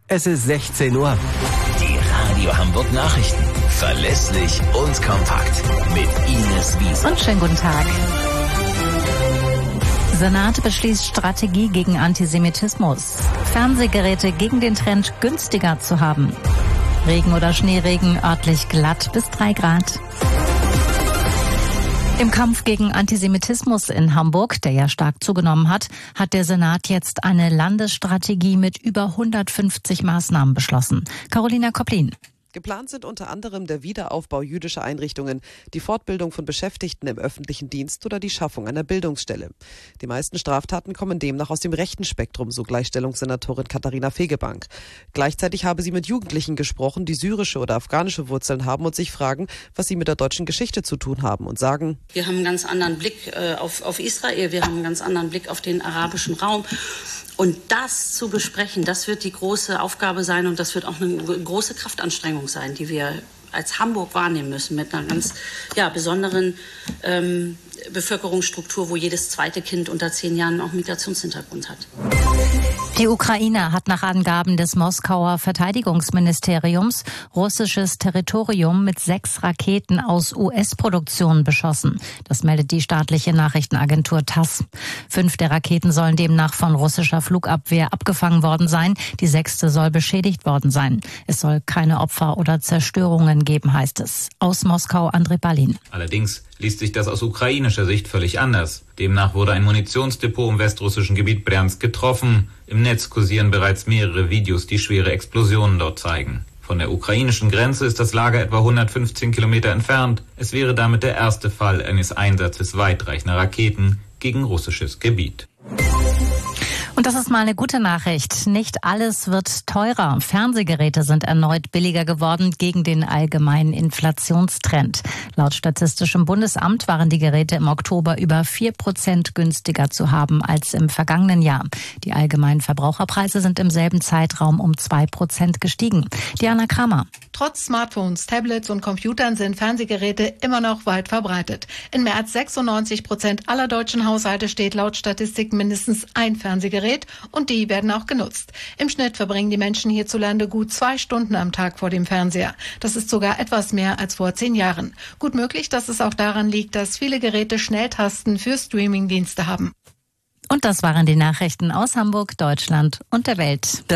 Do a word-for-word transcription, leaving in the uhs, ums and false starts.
Es ist sechzehn Uhr. Die Radio Hamburg Nachrichten. Verlässlich und kompakt. Mit Ines Wiese. Und schönen guten Tag. Senat beschließt Strategie gegen Antisemitismus. Fernsehgeräte gegen den Trend, günstiger zu haben. Regen oder Schneeregen, örtlich glatt bis drei Grad. Im Kampf gegen Antisemitismus in Hamburg, der ja stark zugenommen hat, hat der Senat jetzt eine Landesstrategie mit über hundertfünfzig Maßnahmen beschlossen. Carolina Kopplin. Geplant sind unter anderem der Wiederaufbau jüdischer Einrichtungen, die Fortbildung von Beschäftigten im öffentlichen Dienst oder die Schaffung einer Bildungsstelle. Die meisten Straftaten kommen demnach aus dem rechten Spektrum, so Gleichstellungssenatorin Katharina Fegebank. Gleichzeitig habe sie mit Jugendlichen gesprochen, die syrische oder afghanische Wurzeln haben und sich fragen, was sie mit der deutschen Geschichte zu tun haben und sagen: Wir haben einen ganz anderen Blick äh, auf, auf Israel, wir haben einen ganz anderen Blick auf den arabischen Raum. Und das zu besprechen, das wird die große Aufgabe sein und das wird auch eine große Kraftanstrengung sein, die wir als Hamburg wahrnehmen müssen mit einer ganz ja, besonderen ähm, Bevölkerungsstruktur, wo jedes zweite Kind unter zehn Jahren auch Migrationshintergrund hat. Die Ukraine hat nach Angaben des Moskauer Verteidigungsministeriums russisches Territorium mit sechs Raketen aus U S-Produktion beschossen. Das meldet die staatliche Nachrichtenagentur TASS. Fünf der Raketen sollen demnach von russischer Flugabwehr abgefangen worden sein. Die sechste soll beschädigt worden sein. Es soll keine Opfer oder Zerstörungen geben, heißt es. Aus Moskau Andrei Balin. Allerdings liest sich das aus ukrainischer Sicht völlig anders. Demnach wurde ein Munitionsdepot im westrussischen Gebiet Bryansk getroffen. Im Netz kursieren bereits mehrere Videos, die schwere Explosionen dort zeigen. Von der ukrainischen Grenze ist das Lager etwa hundertfünfzehn Kilometer entfernt. Es wäre damit der erste Fall eines Einsatzes weitreichender Raketen gegen russisches Gebiet. Und das ist mal eine gute Nachricht. Nicht alles wird teurer. Fernsehgeräte sind erneut billiger geworden gegen den allgemeinen Inflationstrend. Laut Statistischem Bundesamt waren die Geräte im Oktober über vier Prozent günstiger zu haben als im vergangenen Jahr. Die allgemeinen Verbraucherpreise sind im selben Zeitraum um zwei Prozent gestiegen. Diana Kramer. Trotz Smartphones, Tablets und Computern sind Fernsehgeräte immer noch weit verbreitet. In mehr als sechsundneunzig Prozent aller deutschen Haushalte steht laut Statistik mindestens ein Fernsehgerät und die werden auch genutzt. Im Schnitt verbringen die Menschen hierzulande gut zwei Stunden am Tag vor dem Fernseher. Das ist sogar etwas mehr als vor zehn Jahren. Gut möglich, dass es auch daran liegt, dass viele Geräte Schnelltasten für Streamingdienste haben. Und das waren die Nachrichten aus Hamburg, Deutschland und der Welt.